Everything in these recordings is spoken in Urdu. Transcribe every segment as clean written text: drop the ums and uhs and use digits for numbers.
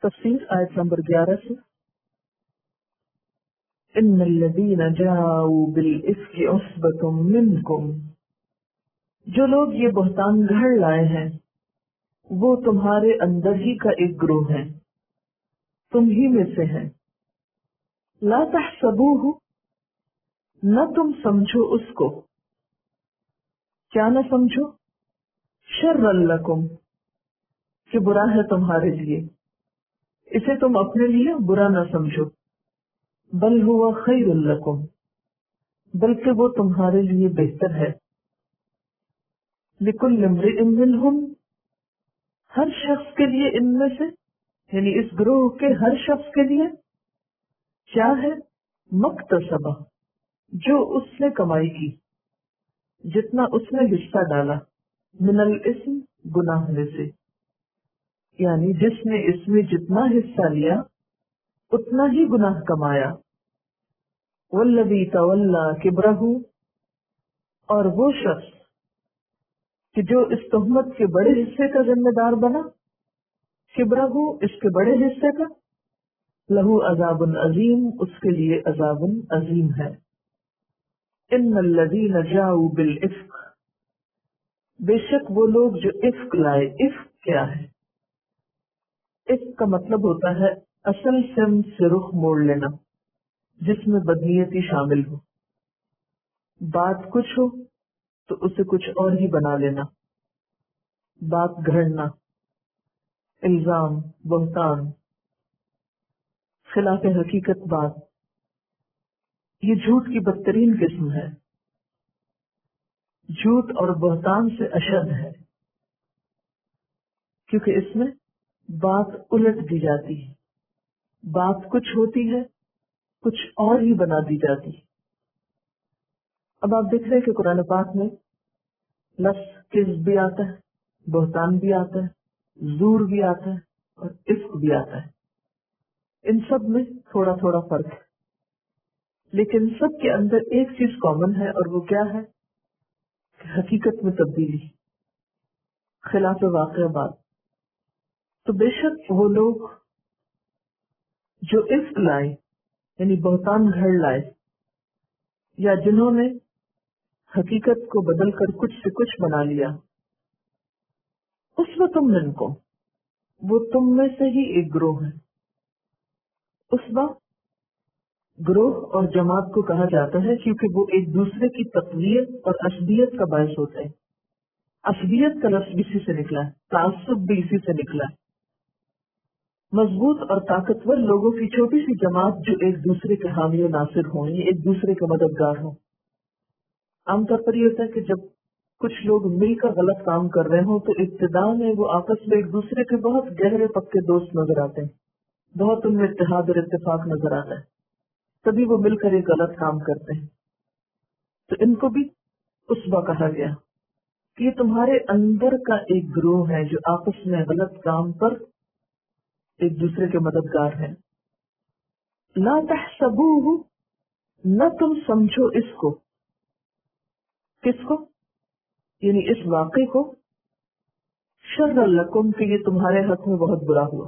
تفسیر آیت نمبر 11 سے ان الذین جاؤوا بالافک عصبۃ منکم، جو لوگ یہ بہتان گھڑ لائے ہیں وہ تمہارے اندر ہی کا ایک گروہ ہے، تم ہی میں سے ہیں۔ لا تحسبوہ، نہ تم سمجھو اس کو، کیا نہ سمجھو، شرا لکم، کہ برا ہے تمہارے لیے، اسے تم اپنے لیے برا نہ سمجھو، بل ہوا خیر لکم، بلکہ وہ تمہارے لیے بہتر ہے۔ لکل امرئ منہم، ہر شخص کے لیے ان میں سے، یعنی اس گروہ کے ہر شخص کے لیے کیا ہے، مکتسبہ، جو اس نے کمائی کی، جتنا اس نے حصہ ڈالا، من الاسم، گناہ میں سے، یعنی جس نے اس میں جتنا حصہ لیا اتنا ہی گناہ کمایا۔ والذی تولی کبرہ، اور وہ شخص کہ جو اس تہمت کے بڑے حصے کا ذمہ دار بنا، کبرہ اس کے بڑے حصے کا، لہو عذاب عظیم، اس کے لیے عذاب عظیم ہے۔ ان الذین جاؤوا بالافک، بے شک وہ لوگ جو افک لائے۔ افک کیا ہے؟ افک کا مطلب ہوتا ہے اصل سمت سے رخ موڑ لینا، جس میں بدنیتی شامل ہو، بات کچھ ہو تو اسے کچھ اور ہی بنا لینا، بات گھڑنا، الزام، بہتان، خلاف حقیقت بات، یہ جھوٹ کی بدترین قسم ہے، جھوٹ اور بہتان سے اشد ہے، کیونکہ اس میں بات الٹ دی جاتی ہے، بات کچھ ہوتی ہے کچھ اور ہی بنا دی جاتی ہے۔ اب آپ دیکھ رہے ہیں کہ قرآن پاک میں لفظ کذب بھی آتا ہے، بہتان بھی آتا ہے، زور بھی آتا ہے اور افک بھی آتا ہے۔ ان سب میں تھوڑا تھوڑا فرق ہے، لیکن سب کے اندر ایک چیز کامن ہے، اور وہ کیا ہے کہ حقیقت میں تبدیلی، خلاف واقع بات۔ تو بے شک وہ لوگ جو افک لائے، یعنی بہتان گھڑ لائے، یا جنہوں نے حقیقت کو بدل کر کچھ سے کچھ بنا لیا، اس وقت تم کو، وہ تم میں سے ہی ایک گروہ ہے۔ اس وقت گروہ اور جماعت کو کہا جاتا ہے کیونکہ وہ ایک دوسرے کی تقویت اور عصبیت کا باعث ہوتے ہیں۔ عصبیت کا لفظ بھی اسی سے نکلا ہے، تعصب بھی اسی سے نکلا ہے۔ مضبوط اور طاقتور لوگوں کی چھوٹی سی جماعت جو ایک دوسرے کے حامی و ناصر ہوں، ایک دوسرے کے مددگار ہوں۔ عام طور پر یہ ہوتا ہے کہ جب کچھ لوگ مل کر غلط کام کر رہے ہوں تو ابتدا میں وہ آپس میں ایک دوسرے کے بہت گہرے پکے دوست نظر آتے ہیں، بہت ان میں اتحاد اور اتفاق نظر آتا ہے، تبھی وہ مل کر ایک غلط کام کرتے ہیں۔ تو ان کو بھی اسوہ کہا گیا کہ یہ تمہارے اندر کا ایک گروہ ہے جو آپس میں غلط کام پر ایک دوسرے کے مددگار ہیں۔ لا تحسبوہ، نہ تم سمجھو اس کو، کس کو؟ یعنی اس واقعے کو، شر لکم، کہ یہ تمہارے حق میں بہت برا ہوا۔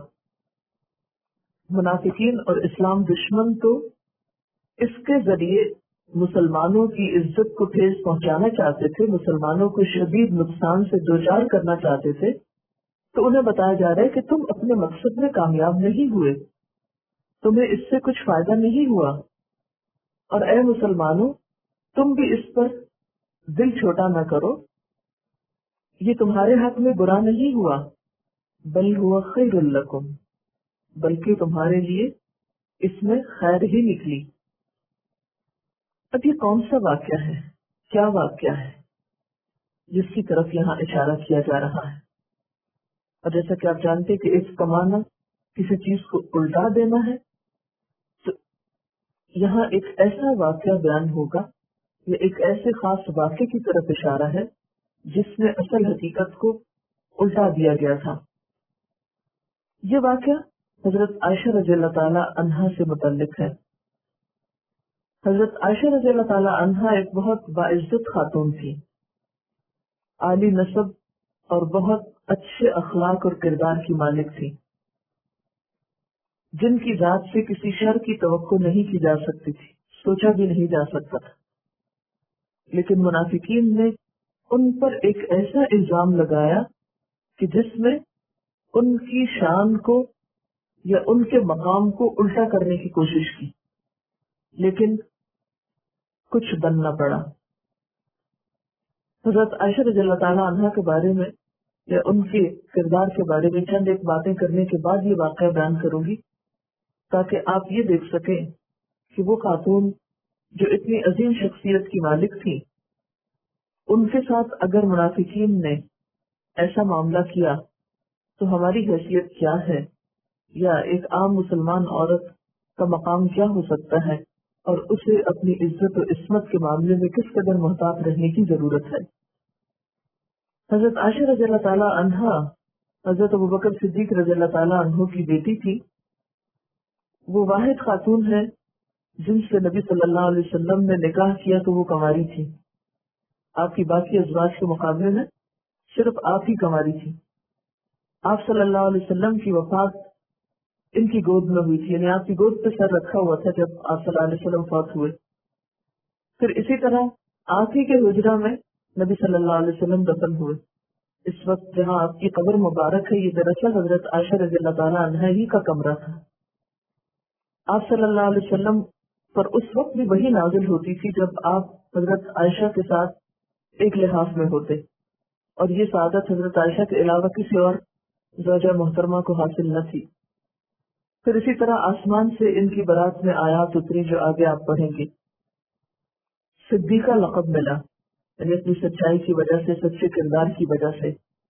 منافقین اور اسلام دشمن تو اس کے ذریعے مسلمانوں کی عزت کو ٹھیس پہنچانا چاہتے تھے، مسلمانوں کو شدید نقصان سے دوچار کرنا چاہتے تھے، تو انہیں بتایا جا رہا ہے کہ تم اپنے مقصد میں کامیاب نہیں ہوئے، تمہیں اس سے کچھ فائدہ نہیں ہوا، اور اے مسلمانوں تم بھی اس پر دل چھوٹا نہ کرو، یہ تمہارے حق میں برا نہیں ہوا، بل ہوا خیر لکم، بلکہ تمہارے لیے اس میں خیر ہی نکلی۔ اب یہ کون سا واقعہ ہے، کیا واقعہ ہے جس کی طرف یہاں اشارہ کیا جا رہا ہے؟ اور جیسا کہ آپ جانتے ہیں کہ اس کمانا کسی چیز کو الٹا دینا ہے، تو یہاں ایک ایسا واقعہ بیان ہوگا یا ایک ایسے خاص واقعے کی طرف اشارہ ہے جس میں اصل حقیقت کو الٹا دیا گیا تھا۔ یہ واقعہ حضرت عائشہ رضی اللہ تعالی عنہا سے متعلق ہے۔ حضرت عائشہ رضی اللہ تعالی عنہا ایک بہت باعزت خاتون تھی، عالی نسب اور بہت اچھے اخلاق اور کردار کی مالک تھی۔ جن کی ذات سے کسی شر کی توقع نہیں کی جا سکتی تھی، سوچا بھی نہیں جا سکتا تھا، لیکن منافقین نے ان پر ایک ایسا الزام لگایا کہ جس میں ان کی شان کو یا ان کے مقام کو الٹا کرنے کی کوشش کی، لیکن کچھ بننا پڑا۔ حضرت عائشہ رضی اللہ تعالیٰ عنہا کے بارے میں یا ان کے کردار کے بارے میں چند ایک باتیں کرنے کے بعد یہ واقعہ بیان کروں گی، تاکہ آپ یہ دیکھ سکیں کہ وہ خاتون جو اتنی عظیم شخصیت کی مالک تھی، ان کے ساتھ اگر منافقین نے ایسا معاملہ کیا تو ہماری حیثیت کیا ہے، یا ایک عام مسلمان عورت کا مقام کیا ہو سکتا ہے، اور اسے اپنی عزت و عصمت کے معاملے میں کس قدر محتاط رہنے کی ضرورت ہے۔ حضرت عائشہ رضی اللہ تعالیٰ عنہا حضرت ابوبکر صدیق رضی اللہ تعالیٰ عنہ کی بیٹی تھی۔ وہ واحد خاتون ہے جن سے نبی صلی اللہ علیہ وسلم نے نکاح کیا تو وہ کنواری تھی۔ آپ کی باقی ازواج کے مقابلے میں صرف آپ ہی کنواری تھی۔ آپ صلی اللہ علیہ وسلم کی وفات ان کی گود میں ہوئی تھی، یعنی آپ کی گود پہ سر رکھا ہوا تھا جب آپ صلی اللہ علیہ وسلم فوت ہوئے۔ پھر اسی طرح آپ ہی کے حجرہ میں نبی صلی اللہ علیہ وسلم دفن ہوئے۔ اس وقت جہاں آپ کی قبر مبارک ہے، یہ دراصل حضرت عائشہ رضی اللہ تعالیٰ عنہا ہی کا کمرہ تھا۔ آپ صلی اللہ علیہ وسلم پر اس وقت بھی وہی نازل ہوتی تھی جب آپ حضرت عائشہ کے ساتھ ایک لحاف میں ہوتے، اور یہ سعادت حضرت عائشہ کے علاوہ کسی اور زوجہ محترمہ کو حاصل نہ تھی۔ پھر اسی طرح آسمان سے ان کی برات میں آیات اتری جو آگے آپ پڑھیں گے۔ صدیقہ لقب ملا، یعنی اپنی سچائی کی وجہ سے، سچے کردار کی وجہ سے۔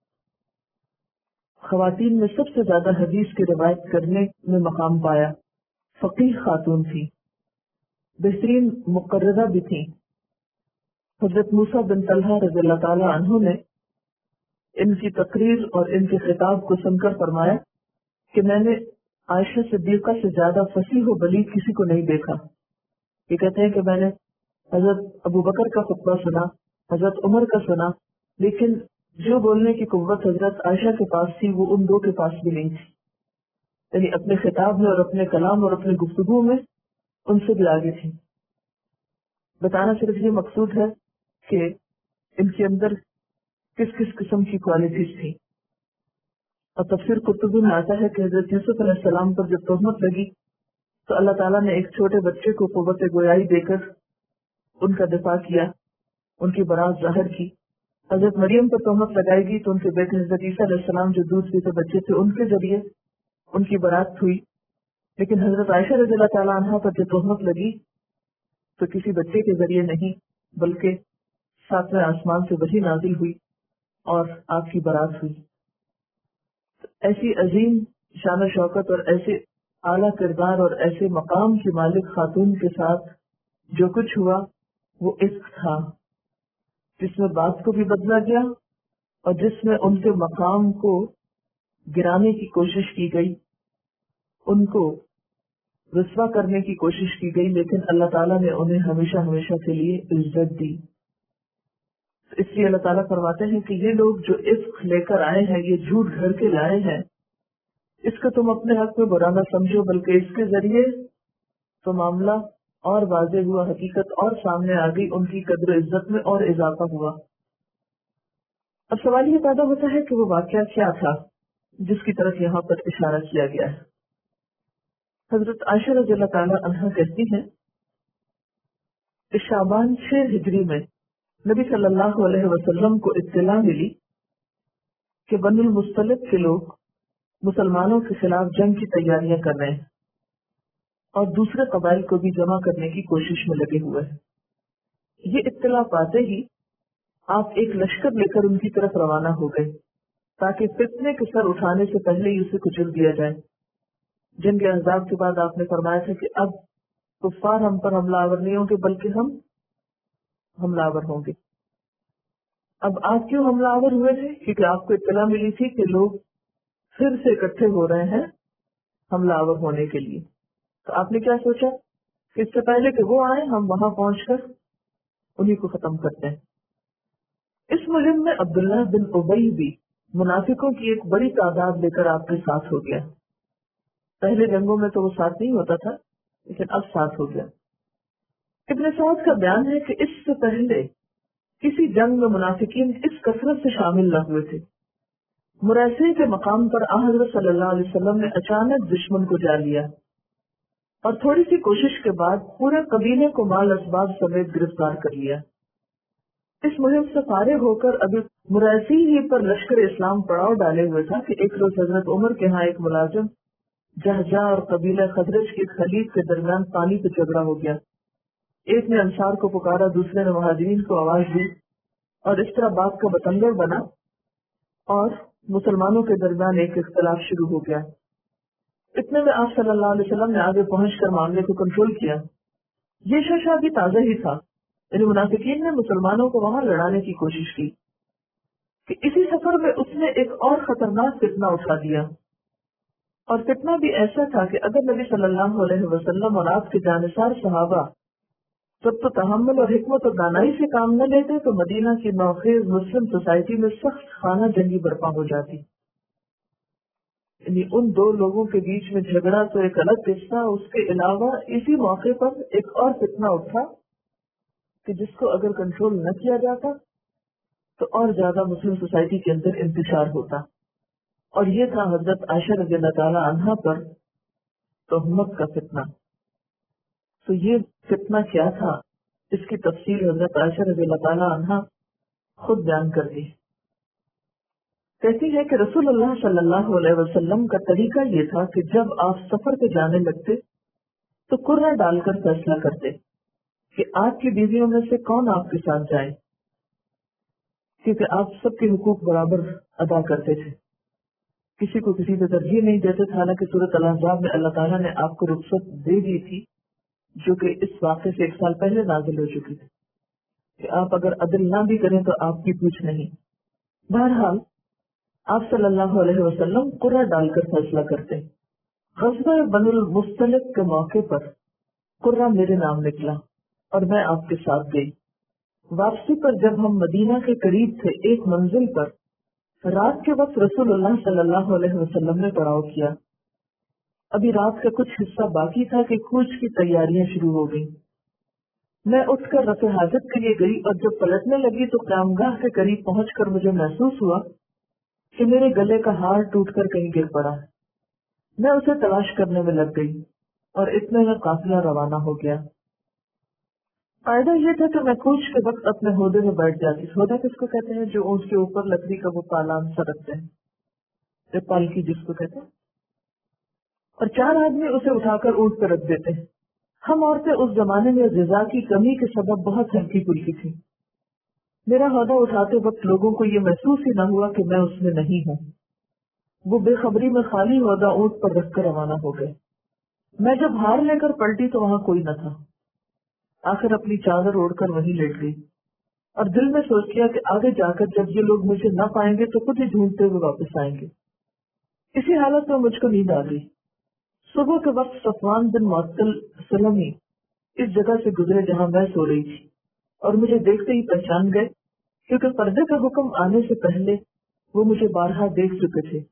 خواتین میں سب سے زیادہ حدیث کی روایت کرنے میں مقام پایا۔ فقیہ خاتون تھی، بہترین مقررہ بھی تھی۔ حضرت موسیٰ بن طلحہ رضی اللہ تعالیٰ عنہ نے ان کی تقریر اور ان کے خطاب کو سن کر فرمایا کہ میں نے عائشہ صدیقہ سے زیادہ فصیح و بلیغ کسی کو نہیں دیکھا۔ یہ کہتے ہیں کہ میں نے حضرت ابو بکر کا خطبہ سنا، حضرت عمر کا سنا، لیکن جو بولنے کی قوت حضرت عائشہ کے پاس تھی وہ ان دو کے پاس بھی نہیں تھی، یعنی اپنے خطاب میں اور اپنے کلام اور اپنے گفتگو میں ان سے بھی آگے تھی۔ بتانا صرف یہ مقصود ہے کہ ان کے اندر کس کس قسم کی کوالٹیز تھی۔ اور تفسیر قرطبی میں آتا ہے کہ حضرت یوسف علیہ السلام پر جب تہمت لگی تو اللہ تعالیٰ نے ایک چھوٹے بچے کو قوت گویائی دے کر ان کا دفاع کیا، ان کی برات ظاہر کی۔ حضرت مریم پر تہمت لگائی گئی تو ان کے بیٹے حضرت عیسیٰ علیہ السلام جو دودھ پیتے بچے تھے ان کے ذریعے ان کی برات ہوئی۔ لیکن حضرت عائشہ رضی اللہ تعالیٰ عنہا پر جو تہمت لگی تو کسی بچے کے ذریعے نہیں، بلکہ ساتویں آسمان سے وحی نازل ہوئی اور آپ کی برات ہوئی۔ ایسی عظیم شان و شوکت اور ایسے اعلیٰ کردار اور ایسے مقام کی مالک خاتون کے ساتھ جو کچھ ہوا وہ عشق تھا، جس میں بات کو بھی بدلا گیا اور جس میں ان کے مقام کو گرانے کی کوشش کی گئی، ان کو رسوا کرنے کی کوشش کی گئی، لیکن اللہ تعالیٰ نے انہیں ہمیشہ ہمیشہ کے لیے عزت دی۔ اس لیے اللہ تعالیٰ فرماتے ہیں کہ یہ لوگ جو عشق لے کر آئے ہیں، یہ جھوٹ گھڑ کے لائے ہیں، اس کو تم اپنے حق میں برا نہ سمجھو، بلکہ اس کے ذریعے تو معاملہ اور واضح ہوا، حقیقت اور سامنے آ گئی، ان کی قدر و عزت میں اور اضافہ ہوا۔ اب سوال یہ پیدا ہوتا ہے کہ وہ واقعہ کیا تھا جس کی طرف یہاں پر اشارہ کیا گیا ہے۔ حضرت عائشہ رضی اللہ تعالیٰ عنہا کہتی ہیں کہ شعبان 6 ہجری میں نبی صلی اللہ علیہ وسلم کو اطلاع ملی کہ بنو المصطلق کے لوگ مسلمانوں کے خلاف جنگ کی تیاریاں کر رہے ہیں اور دوسرے قبائل کو بھی جمع کرنے کی کوشش میں لگے ہوئے ہیں۔ یہ اطلاع پاتے ہی آپ ایک لشکر لے کر ان کی طرف روانہ ہو گئے تاکہ فتنے کے سر اٹھانے سے پہلے ہی اسے کچل دیا جائے۔ جنگ احزاب کے بعد آپ نے فرمایا تھا کہ اب کفار ہم پر حملہ آور نہیں ہوں گے بلکہ ہم حملہ آور ہوں گے۔ اب آپ کیوں حملہ آور ہوئے تھے؟ کیونکہ آپ کو اطلاع ملی تھی کہ لوگ پھر سے اکٹھے ہو رہے ہیں حملہ آور ہونے کے لیے۔ تو آپ نے کیا سوچا کہ اس سے پہلے کہ وہ آئیں ہم وہاں پہنچ کر انہی کو ختم کرتے ہیں۔ اس مہم میں عبداللہ بن ابی بھی منافقوں کی ایک بڑی تعداد لے کر آپ کے ساتھ ہو گیا۔ پہلے جنگوں میں تو وہ ساتھ نہیں ہوتا تھا، لیکن اب ساتھ ہو گیا۔ ابن سعد کا بیان ہے کہ اس سے پہلے کسی جنگ میں منافقین اس کثرت سے شامل نہ ہوئے تھے۔ مرائسی کے مقام پر حضرت صلی اللہ علیہ وسلم نے اچانک دشمن کو جا لیا اور تھوڑی سی کوشش کے بعد پورے قبیلے کو مال اسباب سمیت گرفتار کر لیا۔ اس مہم سے فارغ ہو کر ابھی مرائسی ہی پر لشکر اسلام پڑاؤ ڈالے ہوئے تھا کہ ایک روز حضرت عمر کے ہاں ایک ملازم جہجہ اور قبیلہ خزرج کی خلیج کے درمیان پانی پہ جھگڑا ہو گیا۔ ایک نے انصار کو پکارا، دوسرے نے مہاجرین کو آواز دی، اور اس طرح بات کا بتنگڑ بنا اور مسلمانوں کے درمیان ایک اختلاف شروع ہو گیا۔ اتنے میں آپ صلی اللہ علیہ وسلم نے آگے پہنچ کر معاملے کو کنٹرول کیا۔ یہ شخص ابھی تازہ ہی تھا، یعنی منافقین نے مسلمانوں کو وہاں لڑانے کی کوشش کی کہ اسی سفر میں اس نے ایک اور خطرناک فتنہ اٹھا دیا، اور فتنہ بھی ایسا تھا کہ اگر نبی صلی اللہ علیہ وسلم اور آپ کے جانثار صحابہ تب تو تحمل اور حکمت اور دانائی سے کام نہ لیتے تو مدینہ کی نوخیز مسلم سوسائٹی میں سخت خانہ جنگی برپا ہو جاتی۔ یعنی ان دو لوگوں کے بیچ میں جھگڑا تو ایک الگ قصہ، اس کے علاوہ اسی موقع پر ایک اور فتنہ اٹھا کہ جس کو اگر کنٹرول نہ کیا جاتا تو اور زیادہ مسلم سوسائٹی کے اندر انتشار ہوتا، اور یہ تھا حضرت عائشہ رضی اللہ تعالی عنہا پر تہمت کا فتنہ۔ تو یہ فتنہ کیا تھا، اس کی تفصیل حضرت عائشہ رضی اللہ تعالی عنہا خود بیان کر دی۔ کہتی ہے کہ رسول اللہ صلی اللہ علیہ وسلم کا طریقہ یہ تھا کہ جب آپ سفر پہ جانے لگتے تو قرہ ڈال کر فیصلہ کرتے کہ آپ کی بیویوں میں سے کون آپ کے ساتھ جائے، کیونکہ آپ سب کے حقوق برابر ادا کرتے تھے، کسی کو کسی پہ ترجیح نہیں دیتے تھے۔ حالانکہ سورۃ الاحزاب میں اللہ تعالیٰ نے آپ کو رخصت دے دی تھی، جو کہ اس واقعے سے 1 سال پہلے نازل ہو چکی تھی، کہ آپ اگر عدل نہ بھی کریں تو آپ کی پوچھ نہیں۔ بہرحال آپ صلی اللہ علیہ وسلم قرہ ڈال کر فیصلہ کرتے۔ غزوہ بنو المصطلق کے موقع پر قرہ میرے نام نکلا اور میں آپ کے ساتھ گئی۔ واپسی پر جب ہم مدینہ کے قریب تھے، ایک منزل پر رات کے وقت رسول اللہ صلی اللہ علیہ وسلم نے پڑاؤ کیا۔ ابھی رات کا کچھ حصہ باقی تھا کہ کوچ کی تیاریاں شروع ہو گئی۔ میں اٹھ کر رفع حاجت کے لیے گئی، اور جب پلٹنے لگی تو قیامگاہ کے قریب پہنچ کر مجھے محسوس ہوا کہ میرے گلے کا ہار ٹوٹ کر کہیں گر پڑا ہے۔ میں اسے تلاش کرنے میں لگ گئی اور اتنے میں قافلہ روانہ ہو گیا۔ فائدہ یہ تھا کہ میں کوچ کے وقت اپنے ہودے میں بیٹھ جاتی۔ ہودہ کس کو کہتے ہیں؟ جو اونٹ کے اوپر لکڑی کا وہ پالان سا رکھتے ہیں، پالکی جس کو کہتے ہیں، اور 4 آدمی اسے اٹھا کر اونٹ پہ رکھ دیتے ہیں۔ ہم عورتیں اس زمانے میں غذا کی کمی کے سبب بہت ہلکی پھلکی تھی۔ میرا ہودہ اٹھاتے وقت لوگوں کو یہ محسوس ہی نہ ہوا کہ میں اس میں نہیں ہوں۔ وہ بے خبری میں خالی ہودہ اونٹ پر رکھ کر روانہ ہو گئے۔ میں جب ہار لے کر پلٹی تو وہاں کوئی نہ تھا۔ آخر اپنی چادر اوڑھ کر وہیں لیٹ گئی، اور دل میں سوچ لیا کہ آگے جا کر جب یہ لوگ مجھے نہ پائیں گے تو خود ہی ڈھونڈتے ہوئے واپس آئیں گے۔ اسی حالت میں مجھ کو نیند آ گئی۔ صبح کے وقت صفوان بن معطل سلمی اس جگہ سے گزرے جہاں میں سو رہی تھی، اور مجھے دیکھتے ہی پہچان گئے، کیونکہ پردے کا حکم آنے سے پہلے وہ مجھے بارہا دیکھ چکے تھے۔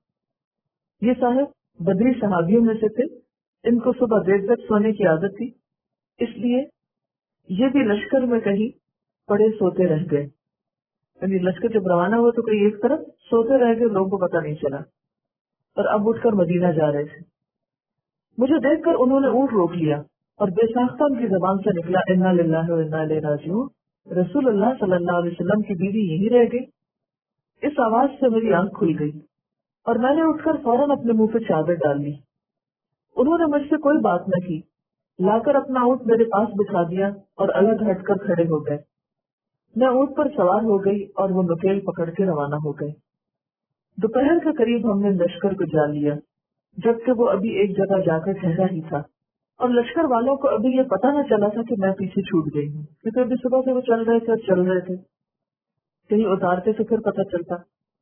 یہ صاحب بدری صحابیوں میں سے تھے، ان کو صبح دیر تک سونے کی عادت تھی، اس لیے یہ بھی لشکر میں کہیں پڑے سوتے رہ گئے۔ یعنی لشکر جب روانہ ہوا تو کہیں ایک طرف سوتے رہ گئے، لوگوں کو پتہ نہیں چلا، اور اب اٹھ کر مدینہ جا رہے تھے۔ مجھے دیکھ کر انہوں نے اونٹ روک لیا، اور بے ساختہ ان کی زبان سے نکلا انا للہ و انا الیہ راجعون۔ رسول اللہ صلی اللہ علیہ وسلم کی بیوی یہی رہ گئی۔ اس آواز سے میری آنکھ کھل گئی، اور میں نے اٹھ کر فوراً اپنے منہ پہ چادر ڈال لی۔ انہوں نے مجھ سے کوئی بات نہ کی، لا کر اپنا اونٹ میرے پاس بٹھا دیا اور الگ ہٹ کر کھڑے ہو گئے۔ میں اونٹ پر سوار ہو گئی اور وہ نکیل پکڑ کے روانہ ہو گئے۔ دوپہر کے قریب ہم نے لشکر کو جا لیا، جبکہ وہ ابھی ایک جگہ جا کر ٹھہرا ہی تھا، اور لشکر والوں کو ابھی یہ پتہ نہ چلا تھا کہ میں پیچھے چھوٹ گئی ہوں، کیونکہ ابھی صبح سے وہ چل رہے تھے، کہیں اتارتے سے پھر پتہ چلتا۔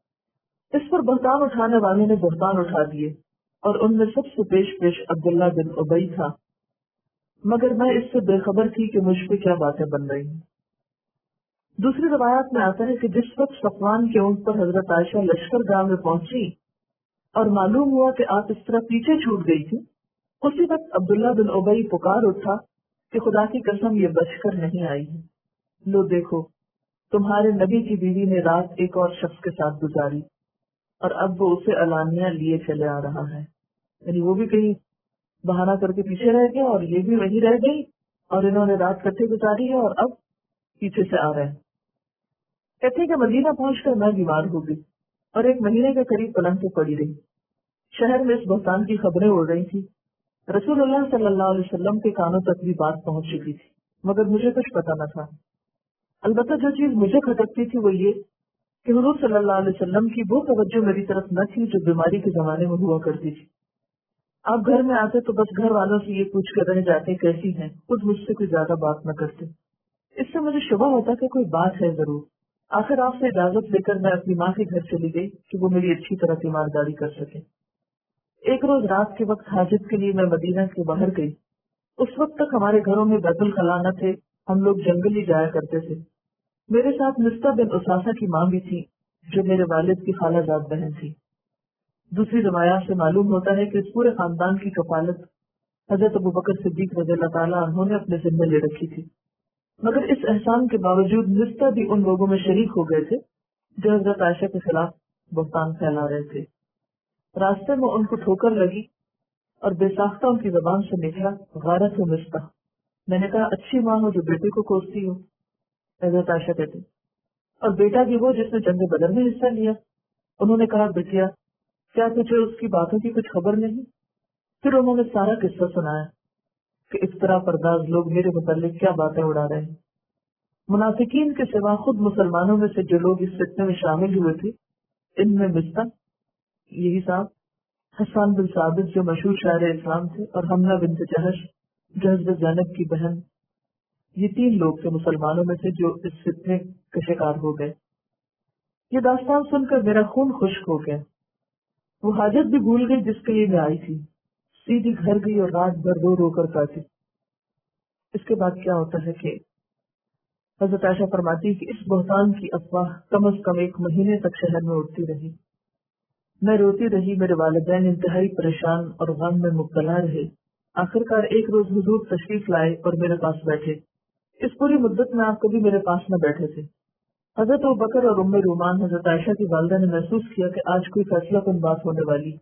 اس پر بہتان اٹھانے والے نے بہتان اٹھا دیے، اور ان میں سب سے پیش عبداللہ بن ابی تھا، مگر میں اس سے بے خبر تھی کہ مجھ پہ کیا باتیں بن رہی ہیں۔ دوسری روایات میں آتا ہے کہ جس وقت صفوان کے اونٹ پر حضرت عائشہ لشکر گاہ میں پہنچی اور معلوم ہوا کہ آپ اس طرح پیچھے چھوٹ گئی تھی اسی وقت عبداللہ بن ابی پکار اٹھا کہ خدا کی قسم یہ بچ کر نہیں آئی ہے، لو دیکھو تمہارے نبی کی بیوی نے رات ایک اور شخص کے ساتھ گزاری اور اب وہ اسے علانیہ لیے چلے آ رہا ہے۔ یعنی وہ بھی کہیں بہانہ کر کے پیچھے رہ گیا اور یہ بھی وہی رہ گئی، اور انہوں نے رات کٹھے گزاری ہے اور اب پیچھے سے آ رہے ہیں۔ کہتے ہیں کہ مدینہ پہنچ کر میں بیمار ہو گئی اور ایک مہینے کے قریب پلنگ پہ پڑی رہی۔ شہر میں اس بہتان کی خبریں اڑ رہی تھی، رسول اللہ صلی اللہ علیہ وسلم کے کانوں تک بھی بات پہنچ چکی تھی، مگر مجھے کچھ پتا نہ تھا۔ البتہ جو چیز مجھے کھٹکتی تھی وہ یہ کہ حضور صلی اللہ علیہ وسلم کی وہ توجہ میری طرف نہ تھی جو بیماری کے زمانے میں ہوا کرتی تھی۔ آپ گھر میں آتے تو بس گھر والوں سے یہ پوچھ کر رہ جاتے کیسی ہیں، خود مجھ سے کوئی زیادہ بات نہ کرتے۔ اس سے مجھے شبہ ہوتا کہ کوئی بات ہے ضرور۔ آخر آپ سے اجازت لے کر میں اپنی ماں کے گھر چلی گئی کہ وہ میری اچھی طرح تیمارداری کر سکے۔ ایک روز رات کے وقت حاجت کے لیے میں مدینہ کے باہر گئی۔ اس وقت تک ہمارے گھروں میں بیت الخلا نہ تھے، ہم لوگ جنگل ہی جایا کرتے تھے۔ میرے ساتھ مستہ بن اساسہ کی ماں بھی تھی جو میرے والد کی خالہ زاد بہن تھی۔ دوسری روایات سے معلوم ہوتا ہے کہ اس پورے خاندان کی کفالت حضرت ابوبکر صدیق رضی اللہ تعالیٰ عنہ نے اپنے ذمہ لے رکھی تھی، مگر اس احسان کے باوجود مستہ بھی ان لوگوں میں شریک ہو گئے تھے جو حضرت عائشہ کے خلاف بہتان پھیلا رہے تھے۔ راستے میں ان کو ٹھوکر لگی اور بے ساختہ ان کی زبان سے نکلا غارت و مستہ۔ میں نے کہا اچھی ماں ہو جو بیٹے کو کوستی ہو، حضرت عائشہ کہتی، اور بیٹا بھی وہ جس نے جنگ بدر میں حصہ لیا۔ انہوں نے کہا بٹیا کیا تجھے اس کی باتوں کی کچھ خبر نہیں؟ پھر انہوں نے سارا قصہ سنایا کہ اس طرح پرداز لوگ میرے متعلق کیا باتیں اڑا رہے ہیں۔ منافقین کے سوا خود مسلمانوں میں سے جو لوگ اس فتنے میں شامل ہوئے تھے، ان میں مستہ، یہی صاحب، حسان بن ثابت جو مشہور شاعر اسلام تھے، اور حملہ بنت جہش جو حضرت زینب کی بہن، یہ 3 لوگ تھے مسلمانوں میں سے جو اس فتنے کا شکار ہو گئے۔ یہ داستان سن کر میرا خون خشک ہو گیا۔ وہ حاجت بھی بھول گئی جس کے لیے میں آئی تھی، سیدھی گھر گئی اور رات بھر رو رو کر کاٹی۔ اس کے بعد کیا ہوتا ہے کہ حضرت عائشہ فرماتی کہ اس بہتان کی افواہ کم از کم 1 مہینے تک شہر میں اڑتی رہی۔ میں روتی رہی، میرے والدین انتہائی پریشان اور غم میں مبتلا رہے۔ آخرکار ایک روز حضور تشریف لائے اور میرے پاس بیٹھے۔ اس پوری مدت میں آپ کبھی میرے پاس نہ بیٹھے تھے۔ حضرت ابوبکر اور ام رومان حضرت عائشہ کی والدہ نے محسوس کیا کہ آج کوئی فیصلہ کن بات ہونے والی،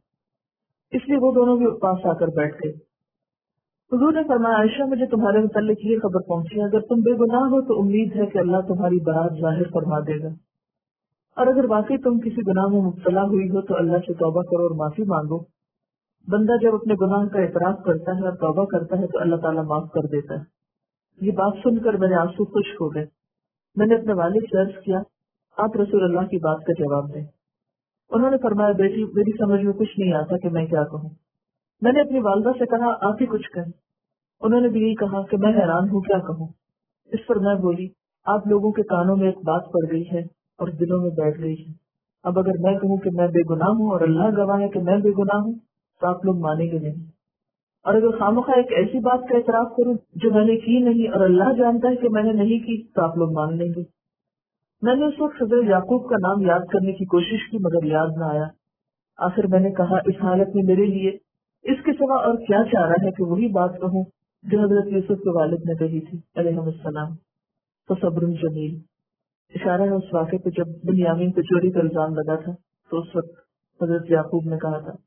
اس لیے وہ دونوں بھی پاس آ کر بیٹھ گئے۔ حضور نے فرمایا عائشہ مجھے تمہارے متعلق یہ خبر پہنچی، اگر تم بے گناہ ہو تو امید ہے کہ اللہ تمہاری برات ظاہر فرما دے گا، اور اگر واقعی تم کسی گناہ میں مبتلا ہوئی ہو تو اللہ سے توبہ کرو اور معافی مانگو۔ بندہ جب اپنے گناہ کا اعتراف کرتا ہے اور توبہ کرتا ہے تو اللہ تعالیٰ معاف کر دیتا ہے۔ یہ بات سن کر میرے آنسو خشک ہو گئے۔ میں نے اپنے والد سے عرض کیا آپ رسول اللہ کی بات کا جواب دیں۔ انہوں نے فرمایا بیٹی میری سمجھ میں کچھ نہیں آتا کہ میں کیا کہوں۔ میں نے اپنی والدہ سے کہا آپ ہی کچھ کہیں۔ انہوں نے بھی یہی کہا کہ میں حیران ہوں کیا کہوں۔ اس پر میں بولی آپ لوگوں کے کانوں میں ایک بات پڑ گئی ہے اور دلوں میں بیٹھ گئی ہے۔ اب اگر میں کہوں کہ میں بے گناہ ہوں اور اللہ گواہ ہے کہ میں بے گناہ ہوں تو آپ لوگ مانیں گے نہیں، اور اگر خامخواہ ایک ایسی بات کا اعتراف کروں جو میں نے کی نہیں اور اللہ جانتا ہے کہ میں نے نہیں کی تو آپ لوگ مان لیں گے۔ میں نے اس وقت حضرت یعقوب کا نام یاد کرنے کی کوشش کی مگر یاد نہ آیا۔ آخر میں نے کہا اس حالت میں میرے لیے اس کے سوا اور کیا چارہ ہے کہ وہی بات کہوں جو حضرت یوسف کے والد نے کہی تھی علیہ السلام، تو صبر جمیل۔ اشارہ ہے اس واقعے پہ جب بنیامین پہ چوری کا الزام لگا تھا تو اس وقت حضرت یعقوب نے کہا تھا۔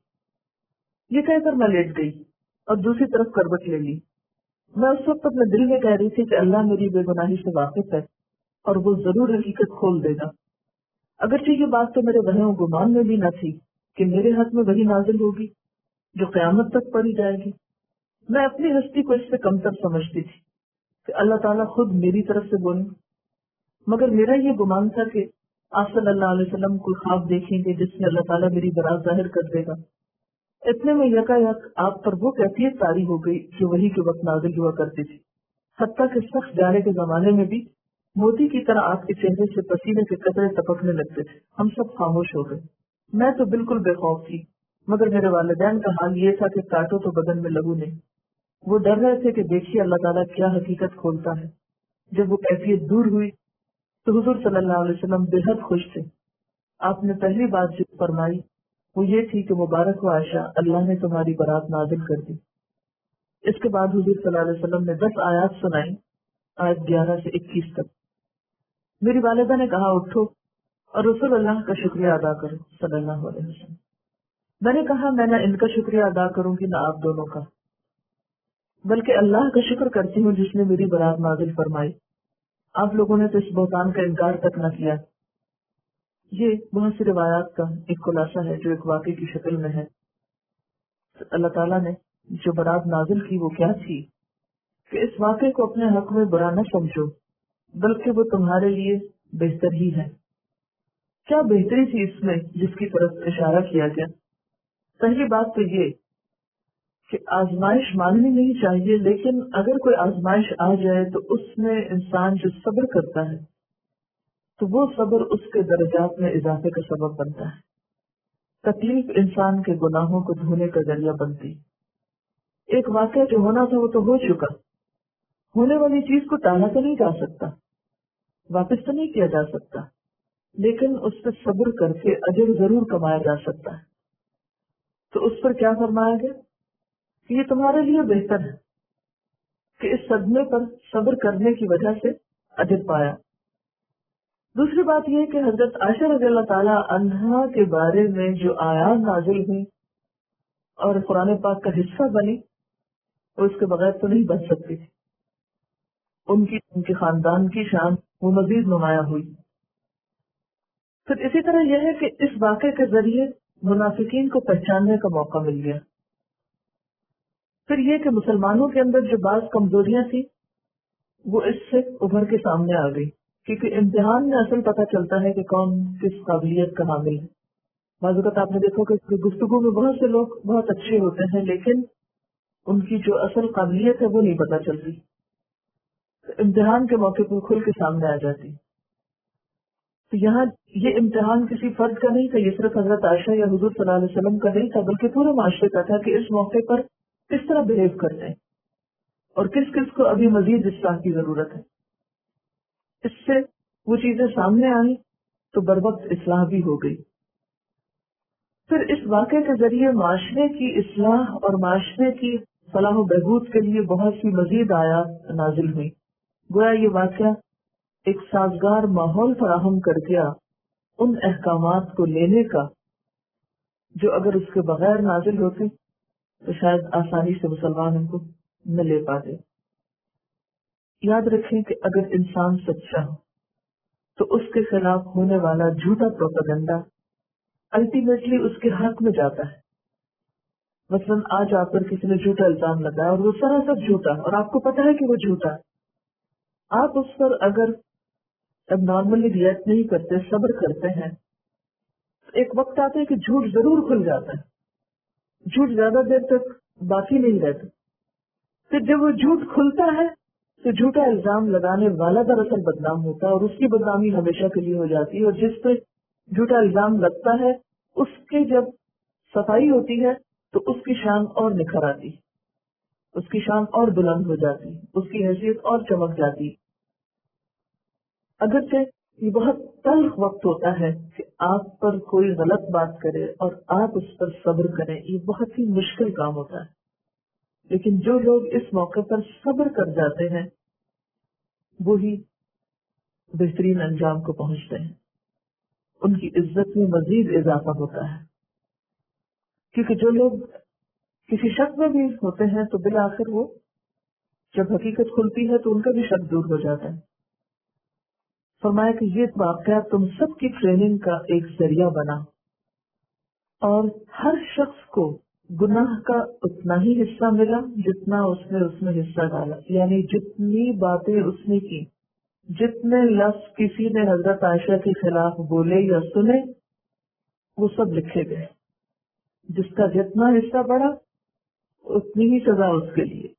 یہ کہہ کر میں لیٹ گئی اور دوسری طرف کروٹ لے لی۔ میں اس وقت اپنے دل میں کہہ رہی تھی کہ اللہ میری بے گناہی سے واقف ہے اور وہ ضرور حقیقت کھول دے گا۔ اگرچہ یہ بات تو میرے وہم و گمان میں بھی نہ تھی کہ میرے حق میں وہی نازل ہوگی جو قیامت تک پڑھی جائے گی۔ میں اپنی ہستی کو اس سے کمتر سمجھتی تھی کہ اللہ تعالیٰ خود میری طرف سے بولیں، مگر میرا یہ گمان تھا کہ آپ صلی اللہ علیہ وسلم کو خواب دیکھیں گے جس میں اللہ تعالیٰ میری برات ظاہر کر دے گا۔ اتنے میں یکا یک آپ پر وہ کیفیت طاری ہو گئی جو وہی کے وقت نازل ہوا کرتی تھی، حتیٰ کہ سخت جاڑے کے زمانے میں بھی موتی کی طرح آپ کے چہرے سے پسینے کے قطرے ٹپکنے لگتے تھے۔ ہم سب خاموش ہو گئے۔ میں تو بالکل بے خوف تھی، مگر میرے والدین کا حال یہ تھا کہ کاٹو تو بدن میں لگو نہیں۔ وہ ڈر رہے تھے کہ دیکھیے اللہ تعالیٰ کیا حقیقت کھولتا ہے۔ جب وہ کیفیت دور ہوئی تو حضور صلی اللہ علیہ وسلم بے حد خوش تھے۔ آپ نے پہلی بات جو فرمائی وہ یہ تھی کہ مبارک و عائشہ، اللہ نے تمہاری برات نازل کر دی۔ اس کے بعد حضور صلی اللہ علیہ وسلم نے 10 آیات سنائی، آیت 11 سے 21 تک۔ میری والدہ نے کہا اٹھو اور رسول اللہ کا شکریہ ادا کرو صلی اللہ علیہ وسلم۔ میں نے کہا میں نہ ان کا شکریہ ادا کروں گی نہ آپ دونوں کا، بلکہ اللہ کا شکر کرتی ہوں جس نے میری برات نازل فرمائی۔ آپ لوگوں نے تو اس بہتان کا انکار تک نہ کیا۔ یہ بہت سی روایات کا ایک خلاصہ ہے جو ایک واقعے کی شکل میں ہے۔ اللہ تعالیٰ نے جو برات نازل کی وہ کیا تھی کہ اس واقعے کو اپنے حق میں برا نہ سمجھو، بلکہ وہ تمہارے لیے بہتر ہی ہے۔ کیا بہتری تھی اس میں جس کی طرف اشارہ کیا گیا؟ پہلی بات تو یہ کہ آزمائش ماننی نہیں چاہیے، لیکن اگر کوئی آزمائش آ جائے تو اس میں انسان جو صبر کرتا ہے تو وہ صبر اس کے درجات میں اضافے کا سبب بنتا ہے۔ تکلیف انسان کے گناہوں کو دھونے کا ذریعہ بنتی۔ ایک واقعہ جو ہونا تھا وہ تو ہو چکا، ہونے والی چیز کو ٹالا تو نہیں جا سکتا، واپس تو نہیں کیا جا سکتا، لیکن اس پہ صبر کر کے اجر ضرور کمایا جا سکتا ہے۔ تو اس پر کیا فرمایا گیا کہ یہ تمہارے لیے بہتر ہے کہ اس صدمے پر صبر کرنے کی وجہ سے اجر پایا۔ دوسری بات یہ کہ حضرت عائشہ رضی اللہ تعالی عنہا کے بارے میں جو آیات نازل ہوئی اور قرآن پاک کا حصہ بنی، وہ اس کے بغیر تو نہیں بن سکتی تھی۔ ان کے خاندان کی شان وہ مزید نمایاں ہوئی۔ پھر اسی طرح یہ ہے کہ اس واقعے کے ذریعے منافقین کو پہچاننے کا موقع مل گیا۔ پھر یہ کہ مسلمانوں کے اندر جو بعض کمزوریاں تھیں وہ اس سے ابھر کے سامنے آ گئی، کیونکہ امتحان میں اصل پتہ چلتا ہے کہ کون کس قابلیت کا حامل ہے۔ بعض اوقات آپ نے دیکھو کہ گفتگو میں بہت سے لوگ بہت اچھے ہوتے ہیں لیکن ان کی جو اصل قابلیت ہے وہ نہیں پتہ چلتی، امتحان کے موقع پر کھل کے سامنے آ جاتی۔ تو یہاں یہ امتحان کسی فرد کا نہیں تھا، یہ صرف حضرت عائشہ یا حضور صلی اللہ علیہ وسلم کا نہیں تھا، بلکہ پورے معاشرے کا تھا کہ اس موقع پر کس طرح بہیو کرتے ہیں اور کس کس کو ابھی مزید اصلاح کی ضرورت ہے۔ اس سے وہ چیزیں سامنے آئیں تو بروقت اصلاح بھی ہو گئی۔ پھر اس واقعے کے ذریعے معاشرے کی اصلاح اور معاشرے کی فلاح و بہبود کے لیے بہت سی مزید آیات نازل ہوئی۔ گویا یہ واقعہ ایک سازگار ماحول فراہم کر دیا ان احکامات کو لینے کا جو اگر اس کے بغیر نازل ہوتے تو شاید آسانی سے مسلمان ان کو نہ لے پاتے۔ یاد رکھیں کہ اگر انسان سچا ہو تو اس کے خلاف ہونے والا جھوٹا پروپیگنڈا الٹیمیٹلی اس کے حق میں جاتا ہے۔ مثلاً آج آپ پر کسی نے جھوٹا الزام لگایا اور وہ سراسر جھوٹا اور آپ کو پتا ہے کہ وہ جھوٹا ہے، آپ اس پر اگر اب نارملی ریئیکٹ نہیں کرتے، صبر کرتے ہیں، تو ایک وقت آتا ہے کہ جھوٹ ضرور کھل جاتا ہے، جھوٹ زیادہ دیر تک باقی نہیں رہتا۔ پھر جب وہ جھوٹ کھلتا ہے تو جھوٹا الزام لگانے والا دراصل بدنام ہوتا ہے اور اس کی بدنامی ہمیشہ کے لیے ہو جاتی ہے، اور جس پہ جھوٹا الزام لگتا ہے اس کی جب صفائی ہوتی ہے تو اس کی شان اور نکھر آتی، اس کی شان اور بلند ہو جاتی، اس کی حیثیت اور چمک جاتی۔ اگرچہ یہ بہت تلخ وقت ہوتا ہے کہ آپ پر کوئی غلط بات کرے اور آپ اس پر صبر کریں، یہ بہت ہی مشکل کام ہوتا ہے، لیکن جو لوگ اس موقع پر صبر کر جاتے ہیں وہی بہترین انجام کو پہنچتے ہیں، ان کی عزت میں مزید اضافہ ہوتا ہے، کیونکہ جو لوگ کسی شک میں بھی ہوتے ہیں تو بالآخر وہ جب حقیقت کھلتی ہے تو ان کا بھی شک دور ہو جاتا ہے۔ فرمایا کہ یہ واقعہ تم سب کی ٹریننگ کا ایک ذریعہ بنا اور ہر شخص کو گناہ کا اتنا ہی حصہ ملا جتنا اس میں حصہ ڈالا، یعنی جتنی باتیں اس نے کی، جتنے لفظ کسی نے حضرت عائشہ کے خلاف بولے یا سنے وہ سب لکھے گئے، جس کا جتنا حصہ بڑھا اتنی ہی سزا اس کے لیے۔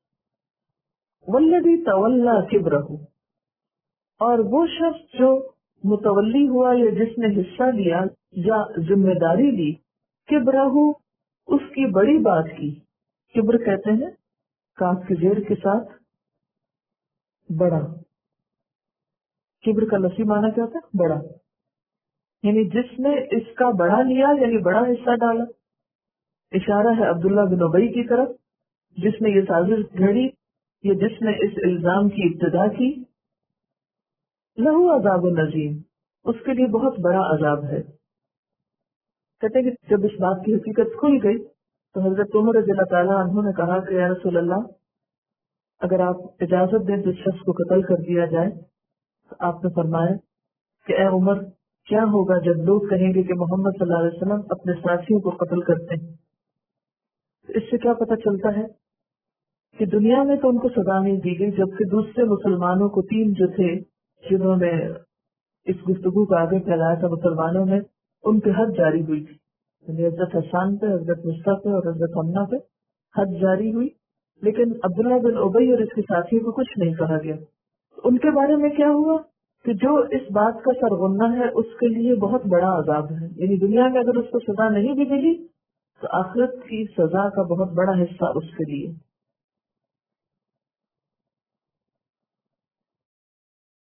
والذی تولی کبرہ، اور وہ شخص جو متولی ہوا یا جس نے حصہ لیا یا ذمہ داری لی، کبرہ اس کی بڑی بات کی، کبر کہتے ہیں کاف کے زیر کے ساتھ بڑا، کبر کا لفظی معنی کیا ہوتا ہے؟ بڑا، یعنی جس نے اس کا بڑا لیا یعنی بڑا حصہ ڈالا۔ اشارہ ہے عبداللہ بن ابی کی طرف جس نے یہ سازش گھڑی یا جس نے اس الزام کی ابتدا کی، لہو عذاب عظیم، اس کے لیے بہت بڑا عذاب ہے۔ کہتے ہیں کہ جب اس بات کی حقیقت کھل گئی تو حضرت عمر رضی اللہ تعالیٰ عنہ نے کہا کہ یا رسول اللہ، اگر آپ اجازت دیں جس شخص کو قتل کر دیا جائے، تو آپ نے فرمایا کہ اے عمر، کیا ہوگا جب لوگ کہیں گے کہ محمد صلی اللہ علیہ وسلم اپنے ساتھیوں کو قتل کرتے ہیں؟ تو اس سے کیا پتہ چلتا ہے کہ دنیا میں تو ان کو سزا نہیں دی گئی، جبکہ دوسرے مسلمانوں کو 3 جو تھے جنہوں نے اس گفتگو کو آگے پھیلایا تھا مسلمانوں میں، ان پہ حد جاری ہوئی تھی، یعنی حضرت حسان پہ، حضرت مصطفیٰ پہ اور حضرت حمزہ پہ حد جاری ہوئی، لیکن عبداللہ بن ابی اور اس کے ساتھیوں کو کچھ نہیں کہا گیا۔ ان کے بارے میں کیا ہوا کہ جو اس بات کا سرغنہ ہے اس کے لیے بہت بڑا عذاب ہے، یعنی دنیا میں اگر اس کو سزا نہیں بھی ملی تو آخرت کی سزا کا بہت بڑا حصہ اس کے لیے۔